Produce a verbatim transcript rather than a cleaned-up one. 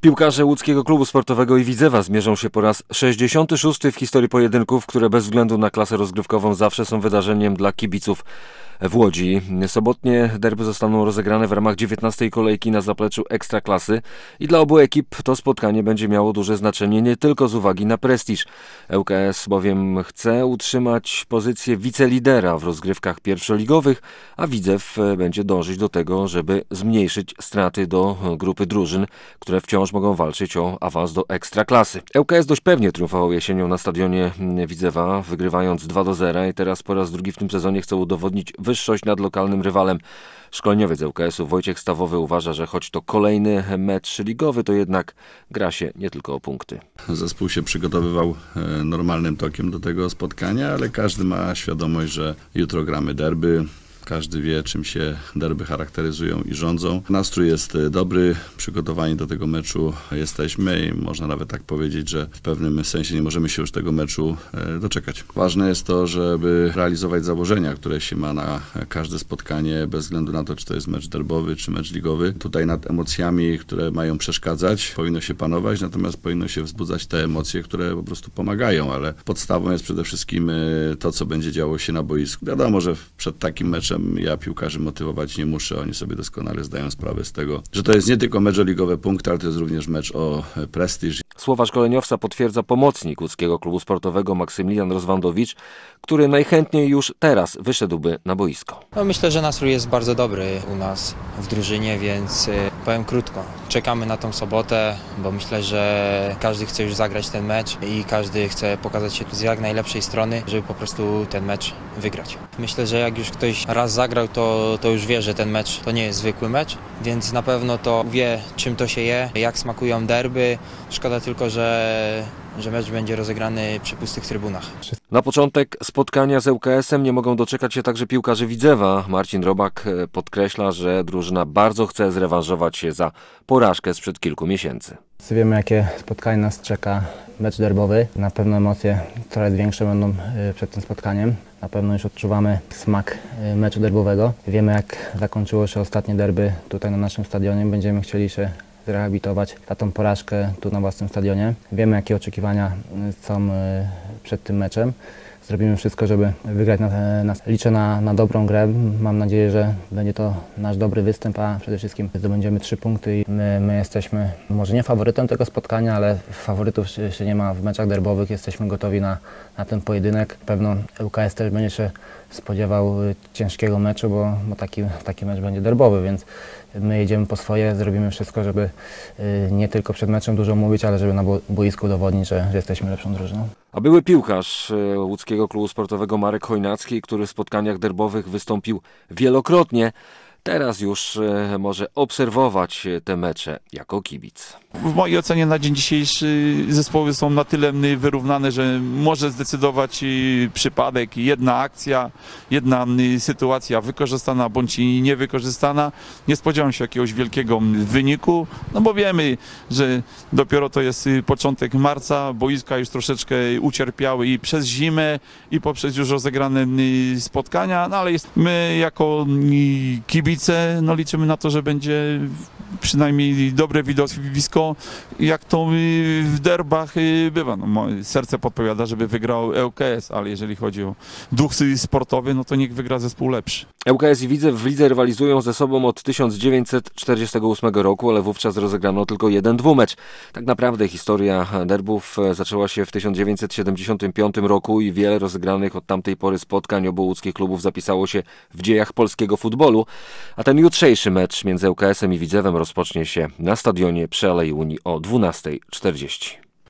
Piłkarze łódzkiego klubu sportowego i Widzewa zmierzą się po raz sześćdziesiąty szósty w historii pojedynków, które bez względu na klasę rozgrywkową zawsze są wydarzeniem dla kibiców w Łodzi. Sobotnie derby zostaną rozegrane w ramach dziewiętnastej kolejki na zapleczu Ekstraklasy i dla obu ekip to spotkanie będzie miało duże znaczenie nie tylko z uwagi na prestiż. ŁKS bowiem chce utrzymać pozycję wicelidera w rozgrywkach pierwszoligowych, a Widzew będzie dążyć do tego, żeby zmniejszyć straty do grupy drużyn, które wciąż mogą walczyć o awans do Ekstraklasy. ŁKS dość pewnie triumfował jesienią na stadionie Widzewa, wygrywając dwa do zera i teraz po raz drugi w tym sezonie chce udowodnić wyższość nad lokalnym rywalem. Szkoleniowiec ŁKS-u Wojciech Stawowy uważa, że choć to kolejny mecz ligowy, to jednak gra się nie tylko o punkty. Zespół się przygotowywał normalnym tokiem do tego spotkania, ale każdy ma świadomość, że jutro gramy derby. Każdy wie, czym się derby charakteryzują i rządzą. Nastrój jest dobry, przygotowani do tego meczu jesteśmy i można nawet tak powiedzieć, że w pewnym sensie nie możemy się już tego meczu doczekać. Ważne jest to, żeby realizować założenia, które się ma na każde spotkanie, bez względu na to, czy to jest mecz derbowy, czy mecz ligowy. Tutaj nad emocjami, które mają przeszkadzać, powinno się panować, natomiast powinno się wzbudzać te emocje, które po prostu pomagają, ale podstawą jest przede wszystkim to, co będzie działo się na boisku. Wiadomo, że przed takim meczem ja piłkarzy motywować nie muszę, oni sobie doskonale zdają sprawę z tego, że to jest nie tylko mecz o ligowe punkty, ale to jest również mecz o prestiż. Słowa szkoleniowca potwierdza pomocnik łódzkiego klubu sportowego Maksymilian Rozwandowicz, który najchętniej już teraz wyszedłby na boisko. No, myślę, że nastrój jest bardzo dobry u nas w drużynie, więc powiem krótko. Czekamy na tą sobotę, bo myślę, że każdy chce już zagrać ten mecz i każdy chce pokazać się z jak najlepszej strony, żeby po prostu ten mecz wygrać. Myślę, że jak już ktoś raz zagrał, to, to już wie, że ten mecz to nie jest zwykły mecz, więc na pewno to wie, czym to się je, jak smakują derby. Szkoda tylko, że, że mecz będzie rozegrany przy pustych trybunach. Na początek spotkania z ŁKS-em nie mogą doczekać się także piłkarze Widzewa. Marcin Robak podkreśla, że drużyna bardzo chce zrewanżować się za porażkę sprzed kilku miesięcy. Wiemy, jakie spotkanie nas czeka, mecz derbowy. Na pewno emocje coraz większe będą przed tym spotkaniem. Na pewno już odczuwamy smak meczu derbowego. Wiemy, jak zakończyło się ostatnie derby tutaj na naszym stadionie. Będziemy chcieli się zrehabilitować za tą porażkę tu na własnym stadionie. Wiemy, jakie oczekiwania są przed tym meczem. Zrobimy wszystko, żeby wygrać nas. Liczę na, na dobrą grę. Mam nadzieję, że będzie to nasz dobry występ, a przede wszystkim zdobędziemy trzy punkty. I my, my jesteśmy może nie faworytem tego spotkania, ale faworytów się, się nie ma w meczach derbowych. Jesteśmy gotowi na, na ten pojedynek. Pewno ŁKS też będzie się spodziewał ciężkiego meczu, bo, bo taki, taki mecz będzie derbowy, więc my jedziemy po swoje, zrobimy wszystko, żeby nie tylko przed meczem dużo mówić, ale żeby na boisku udowodnić, że, że jesteśmy lepszą drużyną. A były piłkarz łódzkiego klubu sportowego Marek Chojnacki, który w spotkaniach derbowych wystąpił wielokrotnie, teraz już może obserwować te mecze jako kibic. W mojej ocenie na dzień dzisiejszy zespoły są na tyle wyrównane, że może zdecydować przypadek, jedna akcja, jedna sytuacja wykorzystana bądź niewykorzystana. Nie spodziewam się jakiegoś wielkiego wyniku, no bo wiemy, że dopiero to jest początek marca, boiska już troszeczkę ucierpiały i przez zimę, i poprzez już rozegrane spotkania, no ale jest, my jako kibice no liczymy na to, że będzie przynajmniej dobre widowisko, jak to w derbach bywa. No, moje serce podpowiada, żeby wygrał ŁKS, ale jeżeli chodzi o duch sportowy, no to niech wygra zespół lepszy. ŁKS i Widzew w lidze rywalizują ze sobą od tysiąc dziewięćset czterdziestego ósmego roku, ale wówczas rozegrano tylko jeden dwumecz. Tak naprawdę historia derbów zaczęła się w tysiąc dziewięćset siedemdziesiątym piątym roku i wiele rozegranych od tamtej pory spotkań obu łódzkich klubów zapisało się w dziejach polskiego futbolu, a ten jutrzejszy mecz między ŁKS-em i Widzewem rozpocznie się na stadionie przy Alei Unii o dwunastej czterdzieści.